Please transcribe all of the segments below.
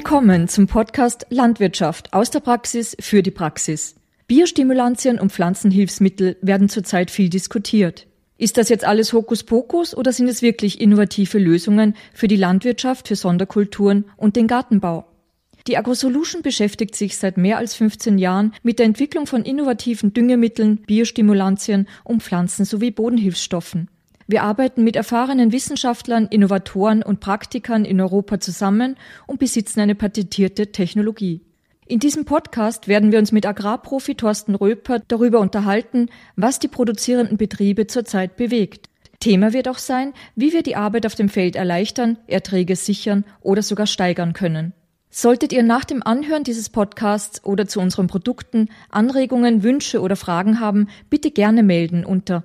Willkommen zum Podcast Landwirtschaft aus der Praxis für die Praxis. Biostimulantien und Pflanzenhilfsmittel werden zurzeit viel diskutiert. Ist das jetzt alles Hokuspokus oder sind es wirklich innovative Lösungen für die Landwirtschaft, für Sonderkulturen und den Gartenbau? Die AgroSolution beschäftigt sich seit mehr als 15 Jahren mit der Entwicklung von innovativen Düngemitteln, Biostimulantien und Pflanzen- sowie Bodenhilfsstoffen. Wir arbeiten mit erfahrenen Wissenschaftlern, Innovatoren und Praktikern in Europa zusammen und besitzen eine patentierte Technologie. In diesem Podcast werden wir uns mit Agrarprofi Thorsten Röper darüber unterhalten, was die produzierenden Betriebe zurzeit bewegt. Thema wird auch sein, wie wir die Arbeit auf dem Feld erleichtern, Erträge sichern oder sogar steigern können. Solltet ihr nach dem Anhören dieses Podcasts oder zu unseren Produkten Anregungen, Wünsche oder Fragen haben, bitte gerne melden unter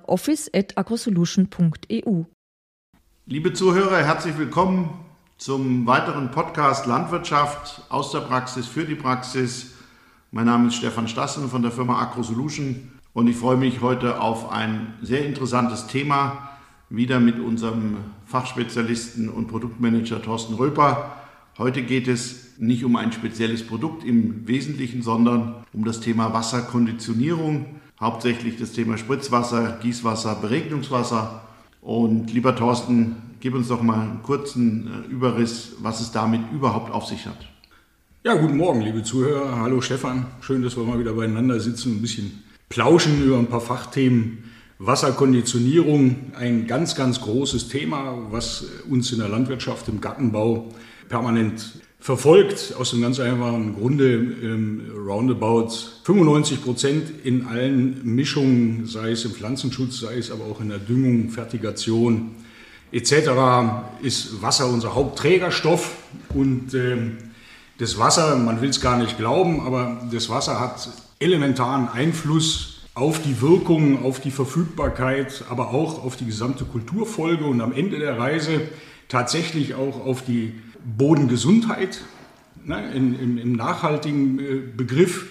office@agrosolution.eu. Liebe Zuhörer, herzlich willkommen zum weiteren Podcast Landwirtschaft aus der Praxis für die Praxis. Mein Name ist Stefan Stassen von der Firma AgroSolution und ich freue mich heute auf ein sehr interessantes Thema, wieder mit unserem Fachspezialisten und Produktmanager Thorsten Röper. Heute geht es nicht um ein spezielles Produkt im Wesentlichen, sondern um das Thema Wasserkonditionierung, hauptsächlich das Thema Spritzwasser, Gießwasser, Beregnungswasser. Und lieber Thorsten, gib uns doch mal einen kurzen Überriss, was es damit überhaupt auf sich hat. Ja, guten Morgen, liebe Zuhörer. Hallo Stefan, schön, dass wir mal wieder beieinander sitzen und ein bisschen plauschen über ein paar Fachthemen. Wasserkonditionierung, ein ganz, ganz großes Thema, was uns in der Landwirtschaft, im Gartenbau permanent verfolgt, aus dem ganz einfachen Grunde, roundabout 95% in allen Mischungen, sei es im Pflanzenschutz, sei es aber auch in der Düngung, Fertigation etc., ist Wasser unser Hauptträgerstoff. Und das Wasser, man will es gar nicht glauben, aber das Wasser hat elementaren Einfluss auf die Wirkung, auf die Verfügbarkeit, aber auch auf die gesamte Kulturfolge und am Ende der Reise tatsächlich auch auf die Bodengesundheit, im nachhaltigen Begriff,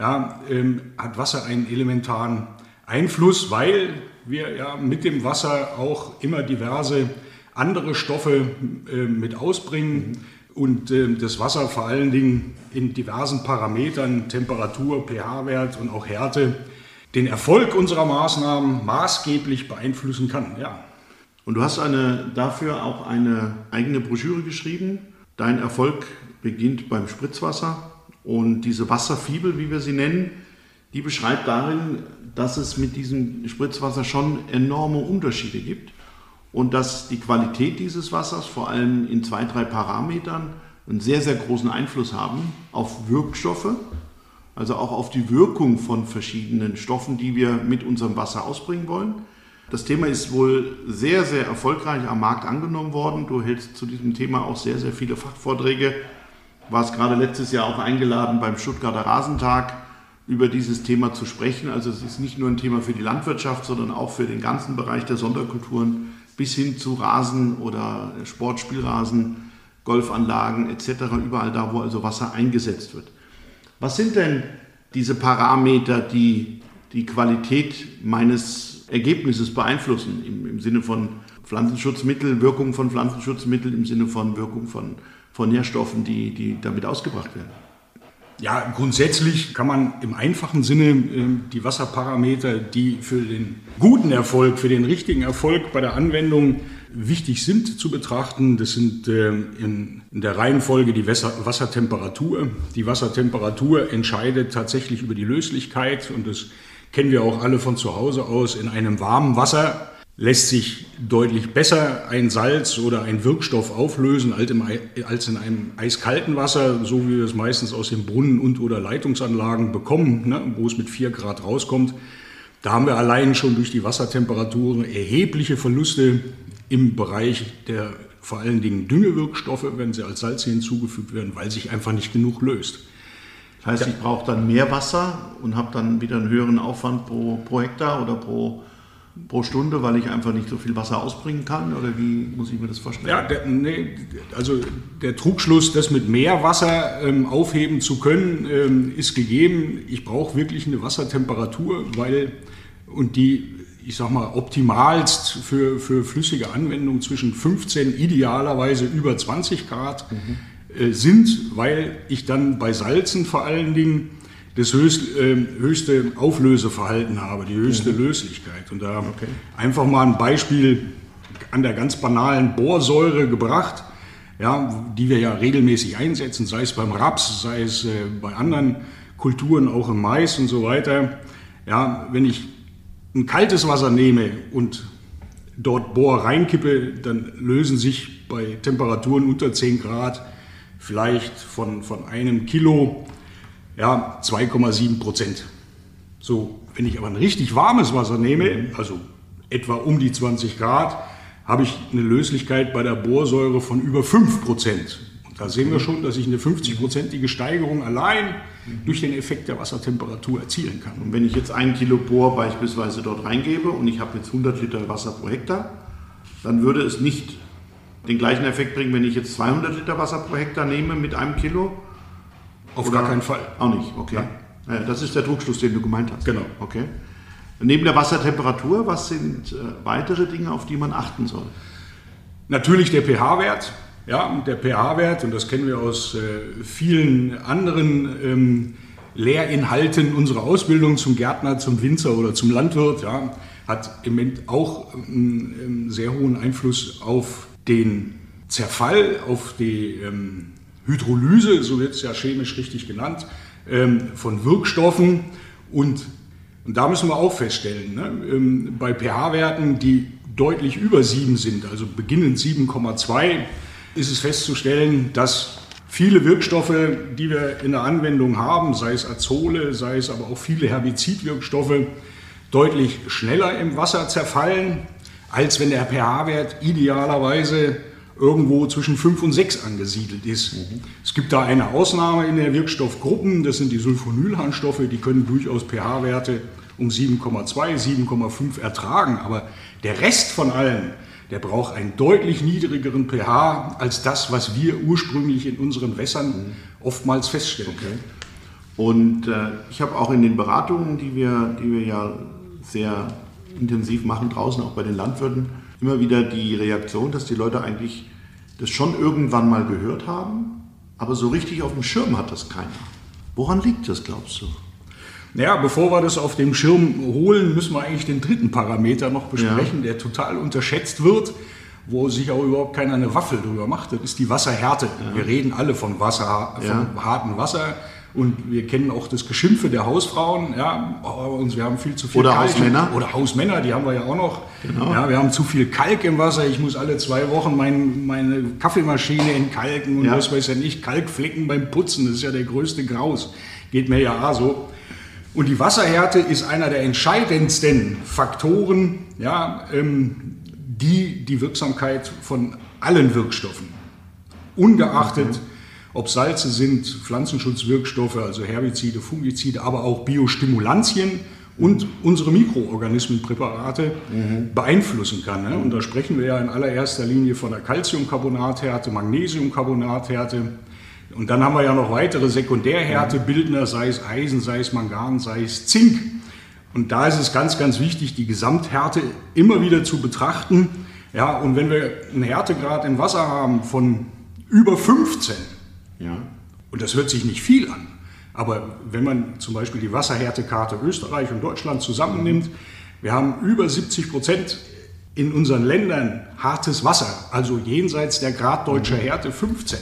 hat Wasser einen elementaren Einfluss, weil wir ja mit dem Wasser auch immer diverse andere Stoffe mit ausbringen und das Wasser vor allen Dingen in diversen Parametern, Temperatur, pH-Wert und auch Härte, den Erfolg unserer Maßnahmen maßgeblich beeinflussen kann. Ja. Und du hast dafür auch eine eigene Broschüre geschrieben. Dein Erfolg beginnt beim Spritzwasser. Und diese Wasserfibel, wie wir sie nennen, die beschreibt darin, dass es mit diesem Spritzwasser schon enorme Unterschiede gibt. Und dass die Qualität dieses Wassers vor allem in 2-3 Parametern einen sehr, sehr großen Einfluss haben auf Wirkstoffe, also auch auf die Wirkung von verschiedenen Stoffen, die wir mit unserem Wasser ausbringen wollen. Das Thema ist wohl sehr, sehr erfolgreich am Markt angenommen worden. Du hältst zu diesem Thema auch sehr, sehr viele Fachvorträge. Warst gerade letztes Jahr auch eingeladen beim Stuttgarter Rasentag über dieses Thema zu sprechen. Also es ist nicht nur ein Thema für die Landwirtschaft, sondern auch für den ganzen Bereich der Sonderkulturen bis hin zu Rasen oder Sportspielrasen, Golfanlagen etc. Überall da, wo also Wasser eingesetzt wird. Was sind denn diese Parameter, die die Qualität meines Ergebnisses beeinflussen, im Sinne von Pflanzenschutzmittel, Wirkung von Pflanzenschutzmitteln, im Sinne von Wirkung von Nährstoffen, die damit ausgebracht werden? Ja, grundsätzlich kann man im einfachen Sinne die Wasserparameter, die für den guten Erfolg, für den richtigen Erfolg bei der Anwendung wichtig sind, zu betrachten. Das sind in der Reihenfolge die Wassertemperatur. Die Wassertemperatur entscheidet tatsächlich über die Löslichkeit und das kennen wir auch alle von zu Hause aus. In einem warmen Wasser lässt sich deutlich besser ein Salz oder ein Wirkstoff auflösen als in einem eiskalten Wasser, so wie wir es meistens aus den Brunnen und oder Leitungsanlagen bekommen, wo es mit 4 Grad rauskommt. Da haben wir allein schon durch die Wassertemperaturen erhebliche Verluste im Bereich der vor allen Dingen Düngewirkstoffe, wenn sie als Salze hinzugefügt werden, weil sich einfach nicht genug löst. Das heißt, ich brauche dann mehr Wasser und habe dann wieder einen höheren Aufwand pro Hektar oder pro Stunde, weil ich einfach nicht so viel Wasser ausbringen kann? Oder wie muss ich mir das vorstellen? Ja, der Trugschluss, das mit mehr Wasser aufheben zu können, ist gegeben. Ich brauche wirklich eine Wassertemperatur, und die, ich sag mal, optimalst für flüssige Anwendung zwischen 15, idealerweise über 20 Grad. sind, weil ich dann bei Salzen vor allen Dingen das höchste Auflöseverhalten habe, die höchste Löslichkeit. Und da einfach mal ein Beispiel an der ganz banalen Borsäure gebracht, ja, die wir ja regelmäßig einsetzen, sei es beim Raps, sei es bei anderen Kulturen, auch im Mais und so weiter. Ja, wenn ich ein kaltes Wasser nehme und dort Bor reinkippe, dann lösen sich bei Temperaturen unter 10 Grad vielleicht von einem Kilo 2,7%. So, wenn ich aber ein richtig warmes Wasser nehme, also etwa um die 20 Grad, habe ich eine Löslichkeit bei der Borsäure von über 5%. Und da sehen wir schon, dass ich eine 50-prozentige Steigerung allein durch den Effekt der Wassertemperatur erzielen kann. Und wenn ich jetzt 1 Kilo Bor beispielsweise dort reingebe und ich habe jetzt 100 Liter Wasser pro Hektar, dann würde es nicht den gleichen Effekt bringen, wenn ich jetzt 200 Liter Wasser pro Hektar nehme mit 1 Kilo? Auf gar keinen Fall. Auch nicht, okay. Ja, das ist der Trugschluss, den du gemeint hast. Genau. Okay. Neben der Wassertemperatur, was sind weitere Dinge, auf die man achten soll? Natürlich der pH-Wert. Ja, der pH-Wert, und das kennen wir aus vielen anderen Lehrinhalten unserer Ausbildung zum Gärtner, zum Winzer oder zum Landwirt, ja, hat im Moment auch einen sehr hohen Einfluss auf den Zerfall, auf die Hydrolyse, so wird es ja chemisch richtig genannt, von Wirkstoffen. Und da müssen wir auch feststellen, ne, bei pH-Werten, die deutlich über 7 sind, also beginnend 7,2, ist es festzustellen, dass viele Wirkstoffe, die wir in der Anwendung haben, sei es Azole, sei es aber auch viele Herbizidwirkstoffe, deutlich schneller im Wasser zerfallen, als wenn der pH-Wert idealerweise irgendwo zwischen 5 und 6 angesiedelt ist. Es gibt da eine Ausnahme in der Wirkstoffgruppen, das sind die Sulfonylharnstoffe, die können durchaus pH-Werte um 7,2, 7,5 ertragen, aber der Rest von allen, der braucht einen deutlich niedrigeren pH als das, was wir ursprünglich in unseren Wässern oftmals feststellen. Okay. Und ich habe auch in den Beratungen, die wir ja sehr intensiv machen, draußen auch bei den Landwirten, immer wieder die Reaktion, dass die Leute eigentlich das schon irgendwann mal gehört haben, aber so richtig auf dem Schirm hat das keiner. Woran liegt das, glaubst du? Naja, bevor wir das auf dem Schirm holen, müssen wir eigentlich den dritten Parameter noch besprechen, der total unterschätzt wird, wo sich auch überhaupt keiner eine Waffel drüber macht. Das ist die Wasserhärte. Ja. Wir reden alle von hartem Wasser. Und wir kennen auch das Geschimpfe der Hausfrauen, ja, und wir haben viel zu viel Kalk. Hausmänner. Oder Hausmänner, die haben wir ja auch noch. Genau. Ja, wir haben zu viel Kalk im Wasser. Ich muss alle 2 Wochen meine Kaffeemaschine entkalken und was weiß ja nicht, Kalkflecken beim Putzen, das ist ja der größte Graus. Geht mir ja so. Und die Wasserhärte ist einer der entscheidendsten Faktoren, ja, die Wirksamkeit von allen Wirkstoffen, ungeachtet ob Salze sind, Pflanzenschutzwirkstoffe, also Herbizide, Fungizide, aber auch Biostimulantien und unsere Mikroorganismenpräparate beeinflussen kann. Ne? Und da sprechen wir ja in allererster Linie von der Calciumcarbonathärte, Magnesiumcarbonathärte. Und dann haben wir ja noch weitere Sekundärhärtebildner, sei es Eisen, sei es Mangan, sei es Zink. Und da ist es ganz, ganz wichtig, die Gesamthärte immer wieder zu betrachten. Ja, und wenn wir einen Härtegrad im Wasser haben von über 15, und das hört sich nicht viel an, aber wenn man zum Beispiel die Wasserhärtekarte Österreich und Deutschland zusammennimmt, wir haben über 70% in unseren Ländern hartes Wasser, also jenseits der Grad deutscher Härte 15.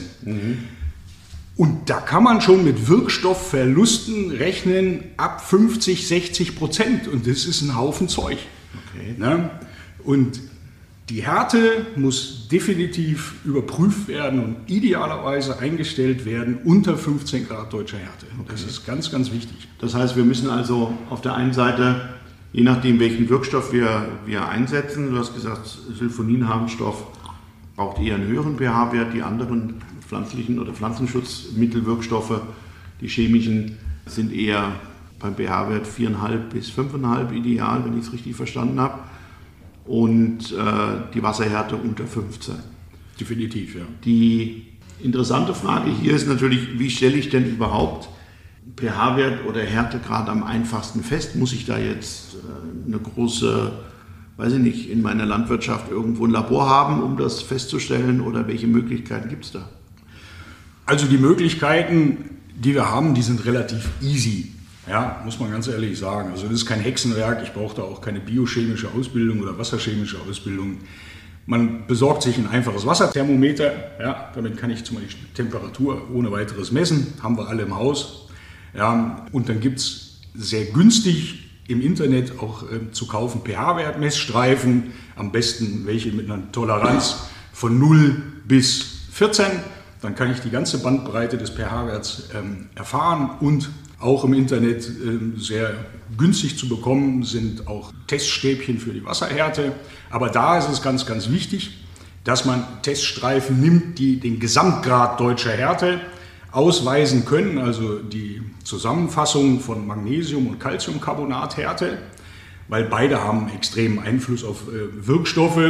Und da kann man schon mit Wirkstoffverlusten rechnen ab 50-60%. Und das ist ein Haufen Zeug. Okay. Ne? Und die Härte muss definitiv überprüft werden und idealerweise eingestellt werden unter 15 Grad deutscher Härte. Okay. Das ist ganz, ganz wichtig. Das heißt, wir müssen also auf der einen Seite, je nachdem welchen Wirkstoff wir einsetzen, du hast gesagt, Sulfoninharnstoff braucht eher einen höheren pH-Wert, die anderen pflanzlichen oder Pflanzenschutzmittelwirkstoffe, die chemischen, sind eher beim pH-Wert 4,5 bis 5,5 ideal, wenn ich es richtig verstanden habe. Und die Wasserhärte unter 15. Definitiv, ja. Die interessante Frage hier ist natürlich, wie stelle ich denn überhaupt pH-Wert oder Härtegrad am einfachsten fest? Muss ich da jetzt eine große, weiß ich nicht, in meiner Landwirtschaft irgendwo ein Labor haben, um das festzustellen, oder welche Möglichkeiten gibt es da? Also die Möglichkeiten, die wir haben, die sind relativ easy. Ja, muss man ganz ehrlich sagen. Also das ist kein Hexenwerk. Ich brauche da auch keine biochemische Ausbildung oder wasserchemische Ausbildung. Man besorgt sich ein einfaches Wasserthermometer. Ja, damit kann ich zum Beispiel die Temperatur ohne weiteres messen. Haben wir alle im Haus. Ja, und dann gibt es sehr günstig im Internet auch zu kaufen pH-Wert-Messstreifen. Am besten welche mit einer Toleranz von 0 bis 14. Dann kann ich die ganze Bandbreite des pH-Werts erfahren und auch im Internet sehr günstig zu bekommen sind auch Teststäbchen für die Wasserhärte. Aber da ist es ganz, ganz wichtig, dass man Teststreifen nimmt, die den Gesamtgrad deutscher Härte ausweisen können, also die Zusammenfassung von Magnesium- und Calciumcarbonathärte, weil beide haben extremen Einfluss auf Wirkstoffe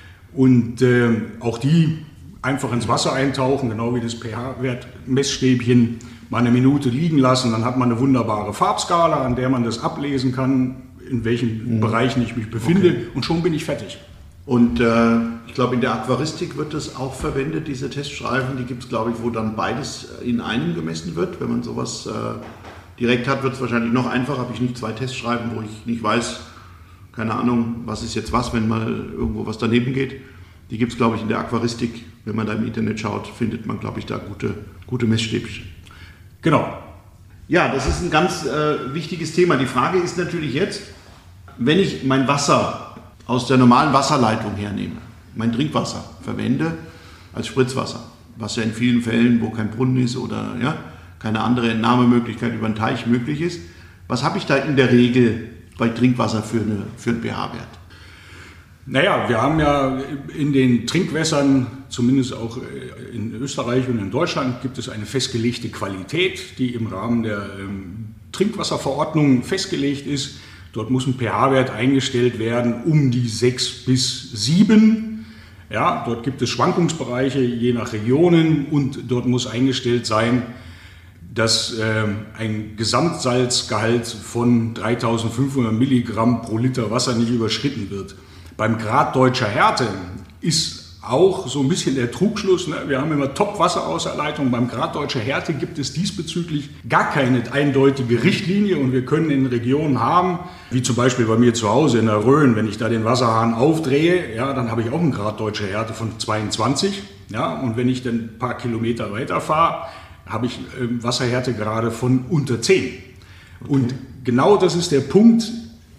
und auch die einfach ins Wasser eintauchen, genau wie das pH-Wert-Messstäbchen, mal eine Minute liegen lassen, dann hat man eine wunderbare Farbskala, an der man das ablesen kann, in welchen Bereichen ich mich befinde, und schon bin ich fertig. Und ich glaube, in der Aquaristik wird das auch verwendet, diese Teststreifen, die gibt es, glaube ich, wo dann beides in einem gemessen wird. Wenn man sowas direkt hat, wird es wahrscheinlich noch einfacher, habe ich nicht 2 Teststreifen, wo ich nicht weiß, keine Ahnung, was ist jetzt was, wenn mal irgendwo was daneben geht. Die gibt es, glaube ich, in der Aquaristik. Wenn man da im Internet schaut, findet man, glaube ich, da gute Messstäbchen. Genau. Ja, das ist ein ganz wichtiges Thema. Die Frage ist natürlich jetzt, wenn ich mein Wasser aus der normalen Wasserleitung hernehme, mein Trinkwasser verwende als Spritzwasser, was ja in vielen Fällen, wo kein Brunnen ist oder ja, keine andere Entnahmemöglichkeit über einen Teich möglich ist, was habe ich da in der Regel bei Trinkwasser für einen pH-Wert? Naja, wir haben ja in den Trinkwässern, zumindest auch in Österreich und in Deutschland, gibt es eine festgelegte Qualität, die im Rahmen der Trinkwasserverordnung festgelegt ist. Dort muss ein pH-Wert eingestellt werden um die 6 bis 7. Ja, dort gibt es Schwankungsbereiche je nach Regionen und dort muss eingestellt sein, dass ein Gesamtsalzgehalt von 3500 Milligramm pro Liter Wasser nicht überschritten wird. Beim Grad deutscher Härte ist auch so ein bisschen der Trugschluss, ne? Wir haben immer Top-Wasseraußerleitung. Beim Grad deutscher Härte gibt es diesbezüglich gar keine eindeutige Richtlinie und wir können in Regionen haben, wie zum Beispiel bei mir zu Hause in der Rhön, wenn ich da den Wasserhahn aufdrehe, ja, dann habe ich auch einen Grad deutscher Härte von 22. Ja, und wenn ich dann ein paar Kilometer weiter fahre, habe ich Wasserhärtegrade von unter 10. Okay. Und genau das ist der Punkt,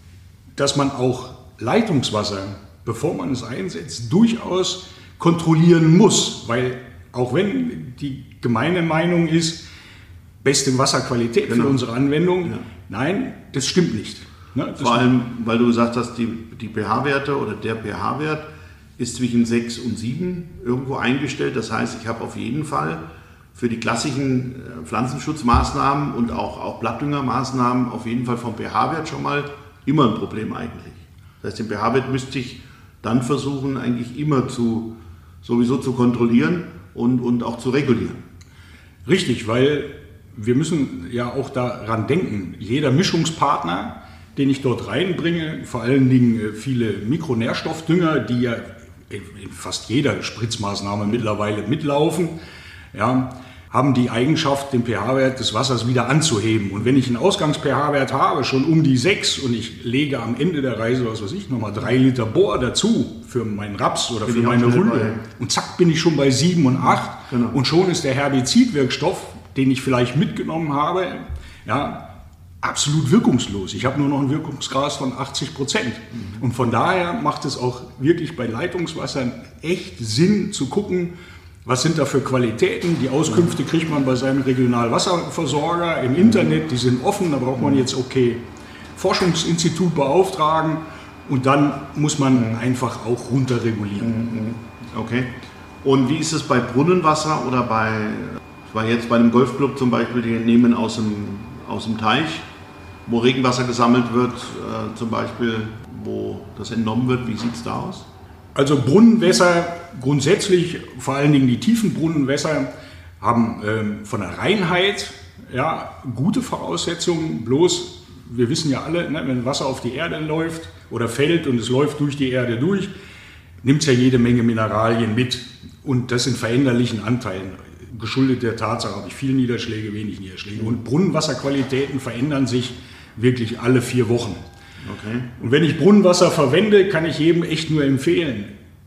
dass man auch Leitungswasser, bevor man es einsetzt, durchaus kontrollieren muss, weil auch wenn die gemeine Meinung ist, beste Wasserqualität für unsere Anwendung, nein, das stimmt nicht. Ne? Vor allem, weil du gesagt hast, die pH-Werte oder der pH-Wert ist zwischen 6 und 7 irgendwo eingestellt. Das heißt, ich habe auf jeden Fall für die klassischen Pflanzenschutzmaßnahmen und auch Blattdüngermaßnahmen auf jeden Fall vom pH-Wert schon mal immer ein Problem eigentlich. Das heißt, den pH-Wert müsste ich dann versuchen, eigentlich immer sowieso zu kontrollieren und auch zu regulieren. Richtig, weil wir müssen ja auch daran denken, jeder Mischungspartner, den ich dort reinbringe, vor allen Dingen viele Mikronährstoffdünger, die ja in fast jeder Spritzmaßnahme mittlerweile mitlaufen, ja, haben die Eigenschaft, den pH-Wert des Wassers wieder anzuheben. Und wenn ich einen Ausgangs-pH-Wert habe, schon um die 6 und ich lege am Ende der Reise, was weiß ich, nochmal 3 Liter Bohr dazu für meinen Raps oder für meine Rübe und zack bin ich schon bei 7 und 8 und schon ist der Herbizidwirkstoff, den ich vielleicht mitgenommen habe, ja, absolut wirkungslos. Ich habe nur noch einen Wirkungsgrad von 80%. Und von daher macht es auch wirklich bei Leitungswassern echt Sinn zu gucken, was sind da für Qualitäten? Die Auskünfte kriegt man bei seinem Regionalwasserversorger im Internet, die sind offen, da braucht man jetzt Forschungsinstitut beauftragen und dann muss man einfach auch runterregulieren. Okay. Und wie ist es bei Brunnenwasser oder ich war jetzt bei einem Golfclub zum Beispiel, die nehmen aus dem Teich, wo Regenwasser gesammelt wird, zum Beispiel, wo das entnommen wird, wie sieht es da aus? Also Brunnenwässer grundsätzlich, vor allen Dingen die tiefen Brunnenwässer, haben von der Reinheit gute Voraussetzungen. Bloß, wir wissen ja alle, ne, wenn Wasser auf die Erde läuft oder fällt und es läuft durch die Erde durch, nimmt es ja jede Menge Mineralien mit und das in veränderlichen Anteilen. geschuldet der Tatsache, habe ich viele Niederschläge, wenig Niederschläge. Und Brunnenwasserqualitäten verändern sich wirklich alle 4 Wochen. Okay. Und wenn ich Brunnenwasser verwende, kann ich jedem echt nur empfehlen,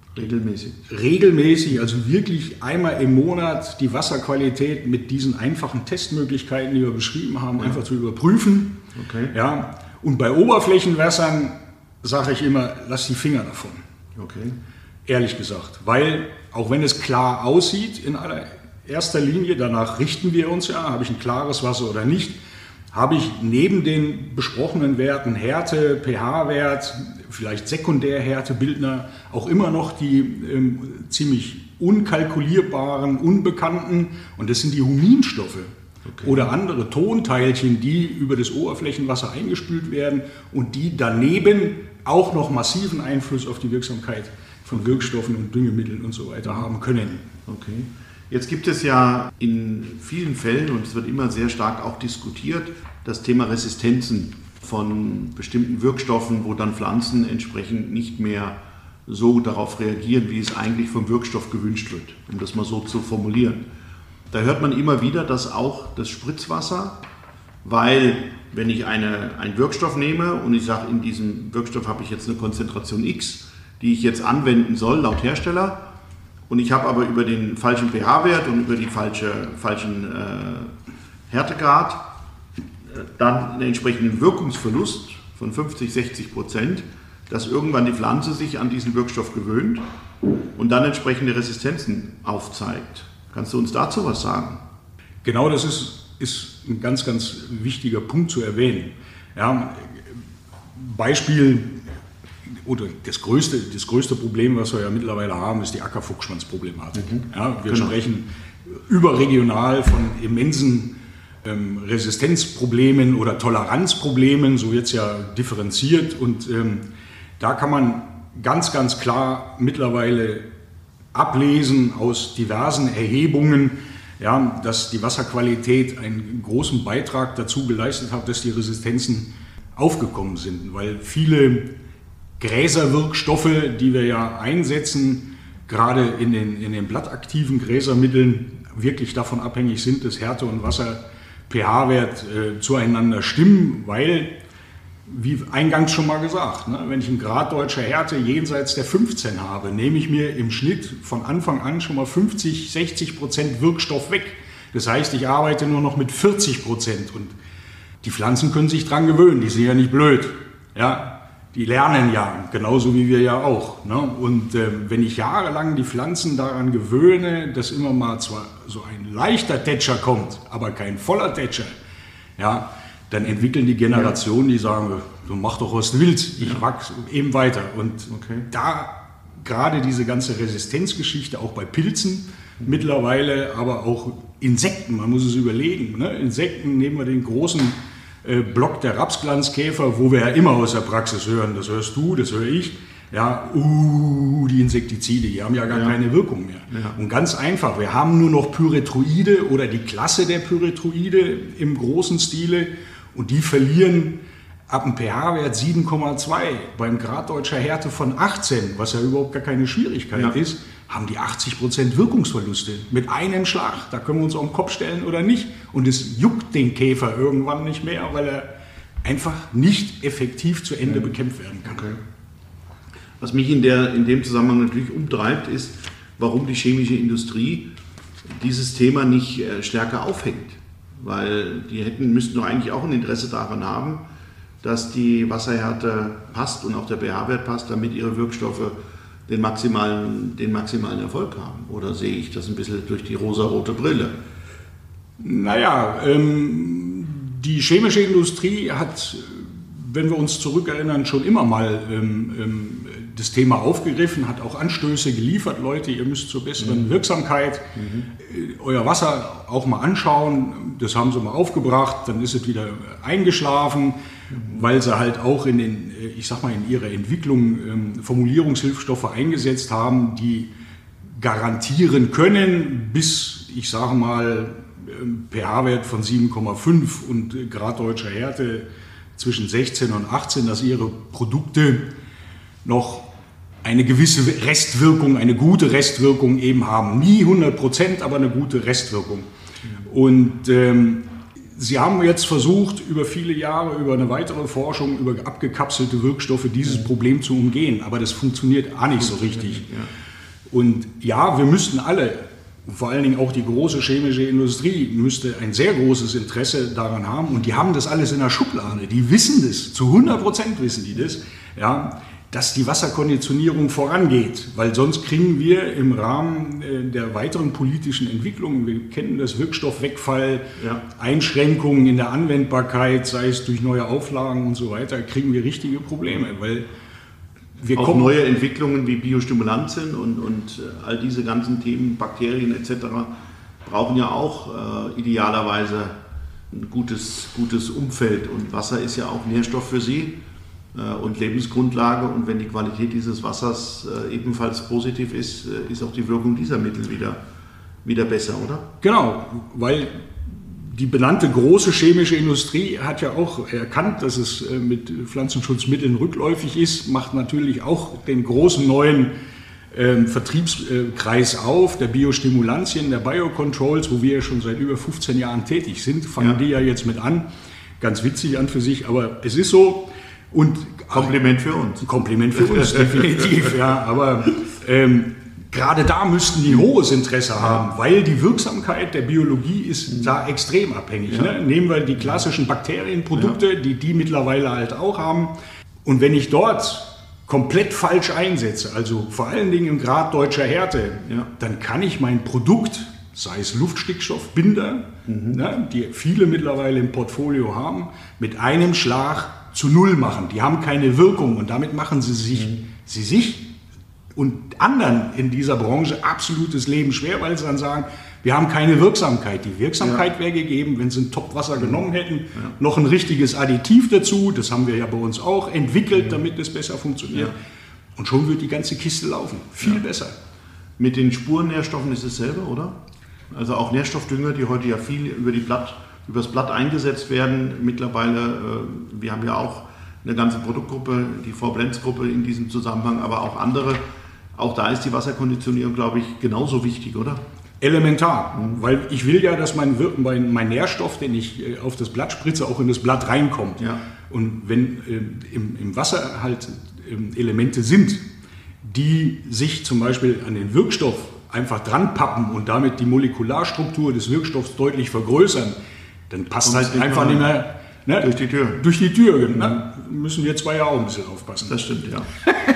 regelmäßig, also wirklich einmal im Monat die Wasserqualität mit diesen einfachen Testmöglichkeiten, die wir beschrieben haben, einfach zu überprüfen. Okay. Ja. Und bei Oberflächenwässern sage ich immer, lass die Finger davon. Okay. Ehrlich gesagt. Weil, auch wenn es klar aussieht in allererster Linie, danach richten wir uns ja, habe ich ein klares Wasser oder nicht, habe ich neben den besprochenen Werten Härte, pH-Wert, vielleicht Sekundärhärte, Bildner, auch immer noch die ziemlich unkalkulierbaren, unbekannten, und das sind die Huminstoffe. Okay. Oder andere Tonteilchen, die über das Oberflächenwasser eingespült werden und die daneben auch noch massiven Einfluss auf die Wirksamkeit von Wirkstoffen und Düngemitteln und so weiter haben können. Okay. Jetzt gibt es ja in vielen Fällen, und es wird immer sehr stark auch diskutiert, das Thema Resistenzen von bestimmten Wirkstoffen, wo dann Pflanzen entsprechend nicht mehr so darauf reagieren, wie es eigentlich vom Wirkstoff gewünscht wird, um das mal so zu formulieren. Da hört man immer wieder, dass auch das Spritzwasser, weil wenn ich einen Wirkstoff nehme und ich sage, in diesem Wirkstoff habe ich jetzt eine Konzentration X, die ich jetzt anwenden soll laut Hersteller, und ich habe aber über den falschen pH-Wert und über die falschen Härtegrad dann einen entsprechenden Wirkungsverlust von 50-60%, dass irgendwann die Pflanze sich an diesen Wirkstoff gewöhnt und dann entsprechende Resistenzen aufzeigt. Kannst du uns dazu was sagen? Genau, das ist ein ganz, ganz wichtiger Punkt zu erwähnen. Ja, Beispiel, oder das größte Problem, was wir ja mittlerweile haben, ist die Ackerfuchsschwanzproblematik. Ja, wir sprechen überregional von immensen Resistenzproblemen oder Toleranzproblemen, so wird es ja differenziert, und da kann man ganz, ganz klar mittlerweile ablesen aus diversen Erhebungen, ja, dass die Wasserqualität einen großen Beitrag dazu geleistet hat, dass die Resistenzen aufgekommen sind, weil viele Gräserwirkstoffe, die wir ja einsetzen, gerade in den blattaktiven Gräsermitteln, wirklich davon abhängig sind, dass Härte und Wasser pH-Wert zueinander stimmen, weil, wie eingangs schon mal gesagt, ne, wenn ich einen Grad deutscher Härte jenseits der 15 habe, nehme ich mir im Schnitt von Anfang an schon mal 50-60% Wirkstoff weg. Das heißt, ich arbeite nur noch mit 40%, und die Pflanzen können sich dran gewöhnen, die sind ja nicht blöd. Ja? Die lernen ja, genauso wie wir ja auch. Ne? Und wenn ich jahrelang die Pflanzen daran gewöhne, dass immer mal zwar so ein leichter Tätscher kommt, aber kein voller Tätscher, ja, dann entwickeln die Generationen, die sagen, du mach doch, was du willst, ich wachse eben weiter. Und da gerade diese ganze Resistenzgeschichte, auch bei Pilzen mittlerweile, aber auch Insekten, man muss es überlegen. Ne? Insekten, nehmen wir den großen Block der Rapsglanzkäfer, wo wir ja immer aus der Praxis hören, das hörst du, das höre ich, ja, die Insektizide, die haben ja gar keine Wirkung mehr. Ja. Und ganz einfach, wir haben nur noch Pyrethroide oder die Klasse der Pyrethroide im großen Stile, und die verlieren ab einem pH-Wert 7,2 beim Grad deutscher Härte von 18, was ja überhaupt gar keine Schwierigkeit ist, haben die 80% Wirkungsverluste mit einem Schlag. Da können wir uns auf den Kopf stellen oder nicht. Und es juckt den Käfer irgendwann nicht mehr, weil er einfach nicht effektiv zu Ende bekämpft werden kann. Okay. Was mich in dem Zusammenhang natürlich umtreibt, ist, warum die chemische Industrie dieses Thema nicht stärker aufhängt. Weil die müssten doch eigentlich auch ein Interesse daran haben, dass die Wasserhärte passt und auch der pH-Wert passt, damit ihre Wirkstoffe den maximalen Erfolg haben. Oder sehe ich das ein bisschen durch die rosarote Brille? Naja, die chemische Industrie hat, wenn wir uns zurückerinnern, schon immer mal das Thema aufgegriffen, hat auch Anstöße geliefert. Leute, ihr müsst zur besseren Wirksamkeit euer Wasser auch mal anschauen. Das haben sie mal aufgebracht, dann ist es wieder eingeschlafen, weil sie halt auch in ihrer Entwicklung Formulierungshilfsstoffe eingesetzt haben, die garantieren können, bis, ich sage mal, pH-Wert von 7,5 und Grad deutscher Härte zwischen 16 und 18, dass ihre Produkte noch eine gewisse Restwirkung, eine gute Restwirkung eben haben. Nie 100%, aber eine gute Restwirkung. Und Sie haben jetzt versucht, über viele Jahre, über eine weitere Forschung, über abgekapselte Wirkstoffe dieses Problem zu umgehen. Aber das funktioniert auch nicht so richtig. Und ja, wir müssten alle, vor allen Dingen auch die große chemische Industrie, müsste ein sehr großes Interesse daran haben. Und die haben das alles in der Schublade. Die wissen das, zu 100% wissen die das, ja, dass die Wasserkonditionierung vorangeht. Weil sonst kriegen wir im Rahmen der weiteren politischen Entwicklung, wir kennen das, Wirkstoffwegfall, Einschränkungen in der Anwendbarkeit, sei es durch neue Auflagen und so weiter, kriegen wir richtige Probleme. Weil wir auch neue Entwicklungen wie Biostimulantien und all diese ganzen Themen, Bakterien etc. brauchen ja auch idealerweise ein gutes Umfeld. Und Wasser ist ja auch Nährstoff für sie und Lebensgrundlage. Und wenn die Qualität dieses Wassers ebenfalls positiv ist, ist auch die Wirkung dieser Mittel wieder besser, oder? Genau, weil die benannte große chemische Industrie hat ja auch erkannt, dass es mit Pflanzenschutzmitteln rückläufig ist, macht natürlich auch den großen neuen Vertriebskreis auf, der Biostimulantien, der Biocontrols, wo wir ja schon seit über 15 Jahren tätig sind, fangen die ja jetzt mit an. Ganz witzig an für sich, aber es ist so. Und Kompliment für uns. Kompliment für uns, definitiv, ja. Aber gerade da müssten die hohes Interesse haben, weil die Wirksamkeit der Biologie ist da extrem abhängig. Ne? Nehmen wir die klassischen Bakterienprodukte, die mittlerweile halt auch haben. Und wenn ich dort komplett falsch einsetze, also vor allen Dingen im Grad deutscher Härte, dann kann ich mein Produkt, sei es Luftstickstoffbinder, die viele mittlerweile im Portfolio haben, mit einem Schlag zu null machen. Die haben keine Wirkung und damit machen sie sich und anderen in dieser Branche absolutes Leben schwer, weil sie dann sagen, wir haben keine Wirksamkeit. Die Wirksamkeit wäre gegeben, wenn sie ein Topwasser genommen hätten, noch ein richtiges Additiv dazu, das haben wir ja bei uns auch entwickelt, damit es besser funktioniert. Und schon wird die ganze Kiste laufen. Viel besser. Mit den Spurnährstoffen ist es selber, oder? Also auch Nährstoffdünger, die heute ja viel übers Blatt eingesetzt werden. Mittlerweile, wir haben ja auch eine ganze Produktgruppe, die Frau-Blenz-Gruppe in diesem Zusammenhang, aber auch andere. Auch da ist die Wasserkonditionierung, glaube ich, genauso wichtig, oder? Elementar, weil ich will ja, dass mein Nährstoff, den ich auf das Blatt spritze, auch in das Blatt reinkommt. Und wenn im Wasser halt Elemente sind, die sich zum Beispiel an den Wirkstoff einfach dran pappen und damit die Molekularstruktur des Wirkstoffs deutlich vergrößern, dann passt halt einfach nicht mehr durch die Tür. Durch die Tür, ne? Müssen wir 2 Jahre auch ein bisschen aufpassen. Das stimmt, ja.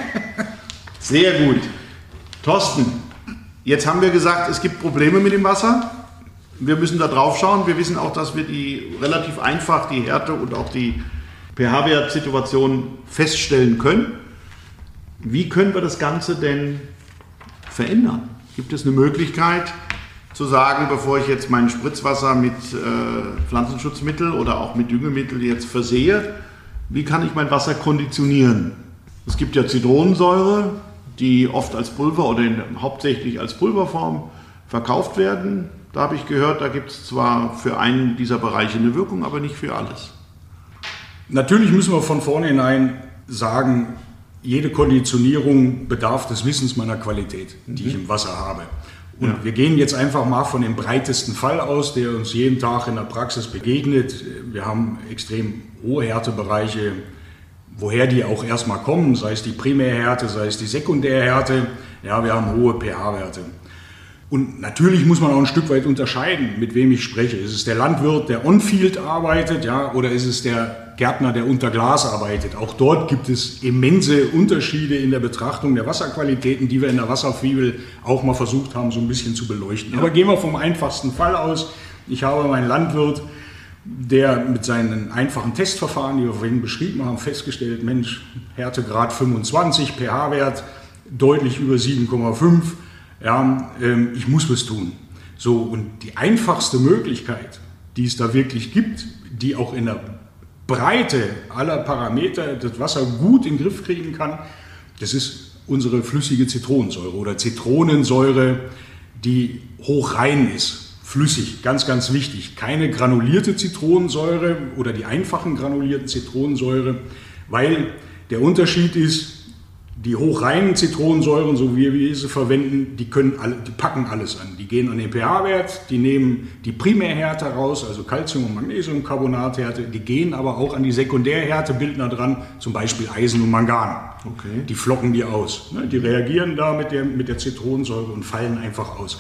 Sehr gut. Thorsten, jetzt haben wir gesagt, es gibt Probleme mit dem Wasser. Wir müssen da drauf schauen. Wir wissen auch, dass wir die relativ einfach die Härte und auch die pH-Wert-Situation feststellen können. Wie können wir das Ganze denn verändern? Gibt es eine Möglichkeit zu sagen, bevor ich jetzt mein Spritzwasser mit Pflanzenschutzmittel oder auch mit Düngemittel jetzt versehe, wie kann ich mein Wasser konditionieren? Es gibt ja Zitronensäure, die oft als Pulver oder hauptsächlich als Pulverform verkauft werden. Da habe ich gehört, da gibt es zwar für einen dieser Bereiche eine Wirkung, aber nicht für alles. Natürlich müssen wir von vornherein sagen, jede Konditionierung bedarf des Wissens meiner Qualität, die ich im Wasser habe. Und wir gehen jetzt einfach mal von dem breitesten Fall aus, der uns jeden Tag in der Praxis begegnet. Wir haben extrem hohe Härtebereiche, woher die auch erstmal kommen, sei es die Primärhärte, sei es die Sekundärhärte. Ja, wir haben hohe pH-Werte. Und natürlich muss man auch ein Stück weit unterscheiden, mit wem ich spreche. Ist es der Landwirt, der on-field arbeitet, ja, oder ist es der Gärtner, der unter Glas arbeitet? Auch dort gibt es immense Unterschiede in der Betrachtung der Wasserqualitäten, die wir in der Wasserfibel auch mal versucht haben, so ein bisschen zu beleuchten. Ja. Aber gehen wir vom einfachsten Fall aus. Ich habe meinen Landwirt, der mit seinen einfachen Testverfahren, die wir vorhin beschrieben haben, festgestellt, Mensch, Härtegrad 25, pH-Wert deutlich über 7,5. Ja, ich muss was tun. So, und die einfachste Möglichkeit, die es da wirklich gibt, die auch in der Breite aller Parameter das Wasser gut in den Griff kriegen kann, das ist unsere flüssige Zitronensäure oder Zitronensäure, die hochrein ist. Flüssig, ganz, ganz wichtig. Keine granulierte Zitronensäure oder die einfachen granulierten Zitronensäure, weil der Unterschied ist, Die hochreinen Zitronensäuren, so wie wir sie verwenden, die packen alles an. Die gehen an den pH-Wert, die nehmen die Primärhärte raus, also Calcium- und Magnesiumcarbonathärte, die gehen aber auch an die Sekundärhärtebildner dran, zum Beispiel Eisen und Mangan. Okay. Die flocken die aus. Die reagieren da mit der Zitronensäure und fallen einfach aus.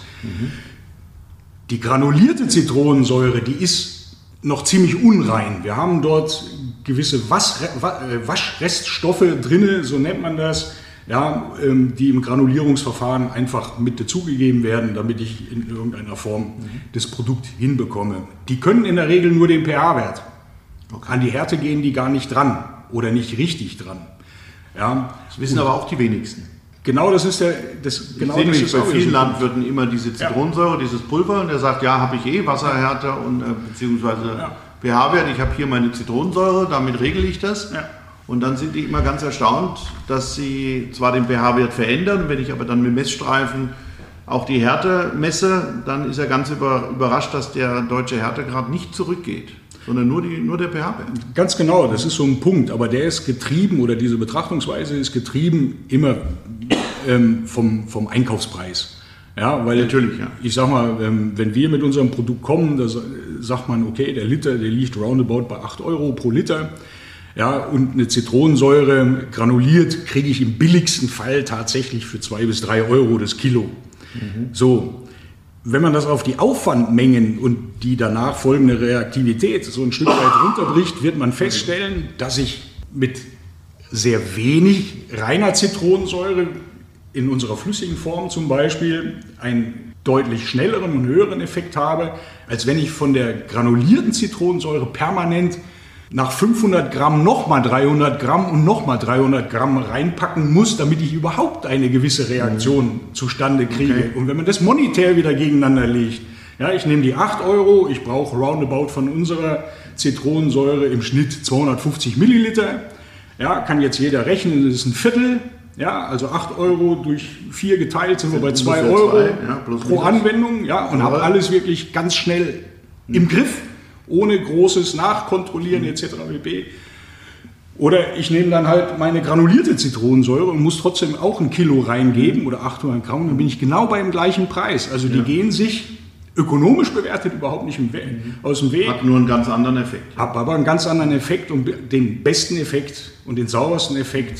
Die granulierte Zitronensäure, die ist noch ziemlich unrein. Wir haben dort gewisse Waschreststoffe drin, so nennt man das, ja, die im Granulierungsverfahren einfach mit dazugegeben werden, damit ich in irgendeiner Form das Produkt hinbekomme. Die können in der Regel nur den pH-Wert. Okay. An die Härte gehen die gar nicht dran oder nicht richtig dran. Ja, das wissen aber auch die wenigsten. Genau, das ist bei vielen Landwirten immer diese Zitronensäure, dieses Pulver, und der sagt, ja, habe ich Wasserhärte und beziehungsweise pH-Wert, ich habe hier meine Zitronensäure, damit regle ich das. Ja. Und dann sind die immer ganz erstaunt, dass sie zwar den pH-Wert verändern, wenn ich aber dann mit Messstreifen auch die Härte messe, dann ist er ganz überrascht, dass der deutsche Härtegrad nicht zurückgeht, sondern nur der pH-Wert. Ganz genau, das ist so ein Punkt, aber der ist getrieben, oder diese Betrachtungsweise ist getrieben immer vom Einkaufspreis. Ja, weil natürlich, ich sag mal, wenn wir mit unserem Produkt kommen, da sagt man, okay, der Liter, der liegt roundabout bei 8 Euro pro Liter. Ja, und eine Zitronensäure granuliert kriege ich im billigsten Fall tatsächlich für 2 bis 3 Euro das Kilo. So, wenn man das auf die Aufwandmengen und die danach folgende Reaktivität so ein Stück weit runterbricht, wird man feststellen, dass ich mit sehr wenig reiner Zitronensäure in unserer flüssigen Form zum Beispiel einen deutlich schnelleren und höheren Effekt habe, als wenn ich von der granulierten Zitronensäure permanent nach 500 Gramm nochmal 300 Gramm und nochmal 300 Gramm reinpacken muss, damit ich überhaupt eine gewisse Reaktion zustande kriege. Okay. Und wenn man das monetär wieder gegeneinander legt, ja, ich nehme die 8 Euro, ich brauche roundabout von unserer Zitronensäure im Schnitt 250 Milliliter, ja, kann jetzt jeder rechnen, das ist ein Viertel. Ja, also 8 Euro durch 4 geteilt sind wir bei 2 Euro pro Anwendung, ja, und habe alles wirklich ganz schnell im Griff, ohne großes Nachkontrollieren etc. pp. Oder ich nehme dann halt meine granulierte Zitronensäure und muss trotzdem auch 1 Kilo reingeben oder 800 Gramm, dann bin ich genau beim gleichen Preis. Also die gehen sich ökonomisch bewertet überhaupt nicht aus dem Weg. Hat nur einen ganz anderen Effekt. Hat aber einen ganz anderen Effekt und den besten Effekt und den saubersten Effekt,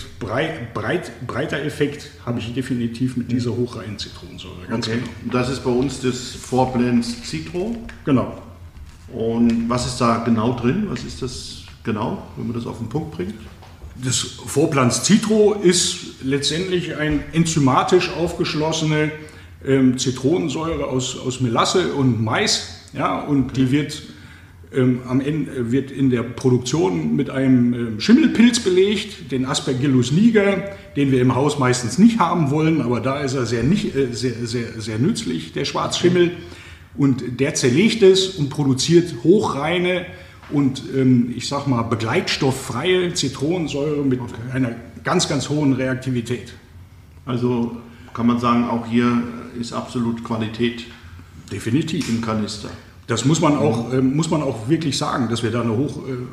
breiter Effekt, habe ich definitiv mit dieser hochreinen Zitronensäure. Ganz genau. Und das ist bei uns das 4Blends Citro. Genau. Und was ist da genau drin? Was ist das genau, wenn man das auf den Punkt bringt? Das 4Blends Citro ist letztendlich eine enzymatisch aufgeschlossene Zitronensäure aus Melasse und Mais, ja, und die wird am Ende in der Produktion mit einem Schimmelpilz belegt, den Aspergillus niger, den wir im Haus meistens nicht haben wollen, aber da ist er sehr nützlich, der Schwarzschimmel, und der zerlegt es und produziert hochreine und ich sag mal begleitstofffreie Zitronensäure mit einer ganz, ganz hohen Reaktivität. Also kann man sagen, auch hier ist absolut Qualität definitiv im Kanister. Das muss man auch wirklich sagen, dass wir da eine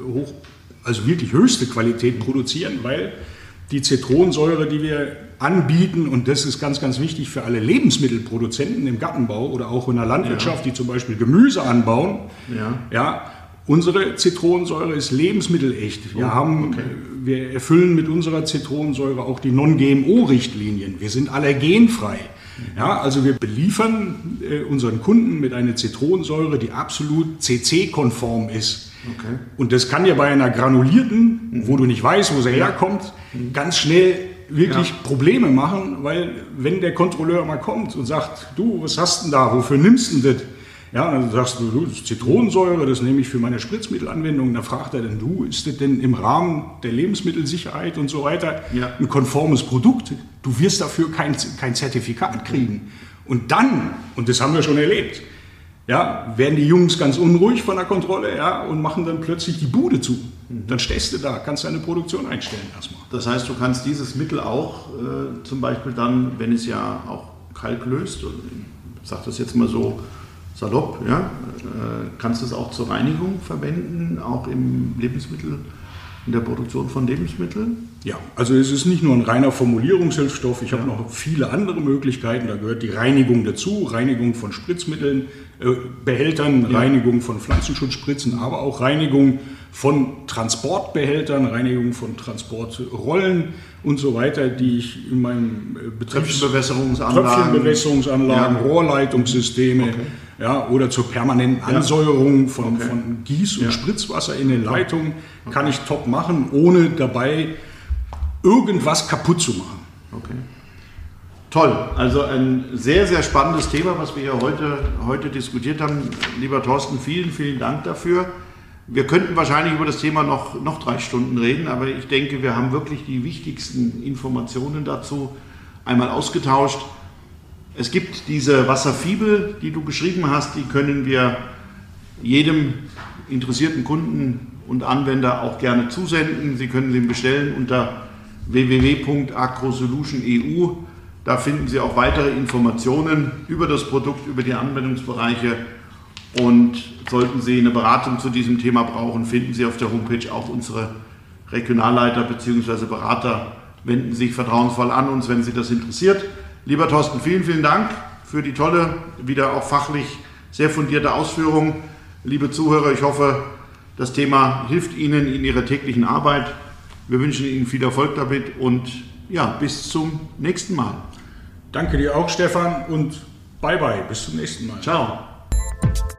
also wirklich höchste Qualität produzieren, weil die Zitronensäure, die wir anbieten, und das ist ganz, ganz wichtig für alle Lebensmittelproduzenten im Gartenbau oder auch in der Landwirtschaft, die zum Beispiel Gemüse anbauen, unsere Zitronensäure ist lebensmittelecht. Wir erfüllen mit unserer Zitronensäure auch die Non-GMO-Richtlinien. Wir sind allergenfrei. Ja, also wir beliefern unseren Kunden mit einer Zitronensäure, die absolut CC-konform ist. Okay. Und das kann ja bei einer granulierten, wo du nicht weißt, wo sie herkommt, ganz schnell wirklich Probleme machen, weil wenn der Kontrolleur mal kommt und sagt, du, was hast du denn da, wofür nimmst du denn das? Ja, dann sagst du, das ist Zitronensäure, das nehme ich für meine Spritzmittelanwendung. Dann fragt er dann, ist das denn im Rahmen der Lebensmittelsicherheit und so weiter ein konformes Produkt? Du wirst dafür kein Zertifikat kriegen. Und dann, und das haben wir schon erlebt, werden die Jungs ganz unruhig von der Kontrolle und machen dann plötzlich die Bude zu. Dann stehst du da, kannst deine Produktion einstellen erstmal. Das heißt, du kannst dieses Mittel auch zum Beispiel dann, wenn es ja auch Kalk löst, ich sage das jetzt mal so salopp, kannst du es auch zur Reinigung verwenden, auch in der Produktion von Lebensmitteln? Ja, also es ist nicht nur ein reiner Formulierungshilfstoff, ich habe noch viele andere Möglichkeiten, da gehört die Reinigung dazu, Reinigung von Spritzmitteln, Behältern, Reinigung von Pflanzenschutzspritzen, aber auch Reinigung von Transportbehältern, Reinigung von Transportrollen und so weiter, die ich in meinem Tröpfchenbewässerungsanlagen, Rohrleitungssysteme, oder zur permanenten Ansäuerung von Gieß- und Spritzwasser in den Leitungen kann ich top machen, ohne dabei irgendwas kaputt zu machen. Okay. Toll, also ein sehr, sehr spannendes Thema, was wir hier heute diskutiert haben. Lieber Thorsten, vielen, vielen Dank dafür. Wir könnten wahrscheinlich über das Thema noch 3 Stunden reden, aber ich denke, wir haben wirklich die wichtigsten Informationen dazu einmal ausgetauscht. Es gibt diese Wasserfibel, die du geschrieben hast, die können wir jedem interessierten Kunden und Anwender auch gerne zusenden. Sie können sie bestellen unter www.agrosolution.eu. Da finden Sie auch weitere Informationen über das Produkt, über die Anwendungsbereiche. Und sollten Sie eine Beratung zu diesem Thema brauchen, finden Sie auf der Homepage auch unsere Regionalleiter bzw. Berater. Wenden Sie sich vertrauensvoll an uns, wenn Sie das interessiert. Lieber Thorsten, vielen, vielen Dank für die tolle, wieder auch fachlich sehr fundierte Ausführung. Liebe Zuhörer, ich hoffe, das Thema hilft Ihnen in Ihrer täglichen Arbeit. Wir wünschen Ihnen viel Erfolg damit und bis zum nächsten Mal. Danke dir auch, Stefan, und bye bye, bis zum nächsten Mal. Ciao.